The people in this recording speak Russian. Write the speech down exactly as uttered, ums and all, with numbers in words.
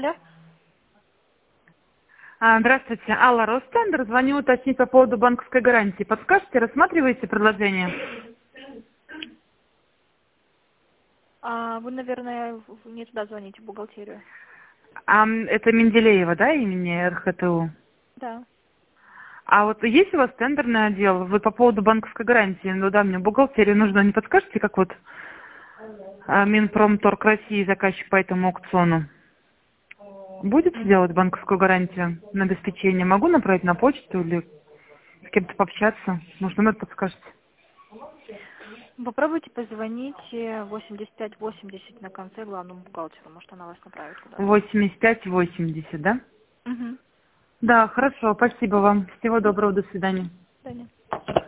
Алло. А, Здравствуйте, Алла, Ростендер. Звоню уточнить по поводу банковской гарантии. Подскажете, рассматриваете предложение? А, вы, наверное, в- не туда звоните, в бухгалтерию. А, м, это Менделеева, да, имени эр ха тэ у? Да. А вот есть у вас тендерный отдел? Вы по поводу банковской гарантии? Ну да, мне бухгалтерию нужно. Не подскажете, как вот а, Минпромторг России заказчик по этому аукциону? Будете Мгм. делать банковскую гарантию на обеспечение? Могу направить на почту или с кем-то пообщаться? Может, номер подскажете? Попробуйте позвонить э, восемьдесят пять восемьдесят на конце главному бухгалтеру. Может, она вас направит куда-то. восемьдесят пять восемьдесят, да? Угу. Да, хорошо, спасибо вам. Всего доброго, до свидания. До свидания.